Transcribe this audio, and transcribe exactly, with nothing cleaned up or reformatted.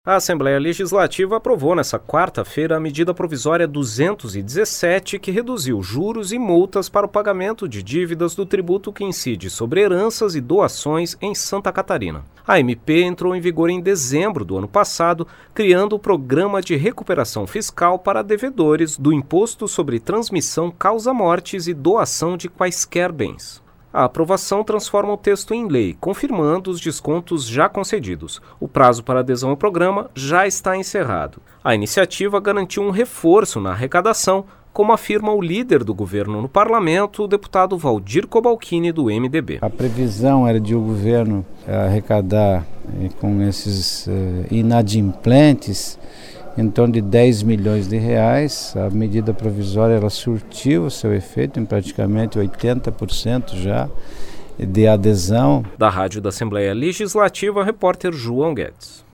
A Assembleia Legislativa aprovou nesta quarta-feira a medida provisória duzentos e dezessete, que reduziu juros e multas para o pagamento de dívidas do tributo que incide sobre heranças e doações em Santa Catarina. A M P entrou em vigor em dezembro do ano passado, criando o Programa de Recuperação Fiscal para devedores do Imposto sobre Transmissão, Causa-Mortes e Doação de Quaisquer Bens. A aprovação transforma o texto em lei, confirmando os descontos já concedidos. O prazo para adesão ao programa já está encerrado. A iniciativa garantiu um reforço na arrecadação, como afirma o líder do governo no parlamento, o deputado Valdir Cobalcini, do M D B. A previsão era de o governo arrecadar eh, com esses eh, inadimplentes em torno de dez milhões de reais. A medida provisória ela surtiu o seu efeito em praticamente oitenta por cento já de adesão. Da Rádio da Assembleia Legislativa, repórter João Guedes.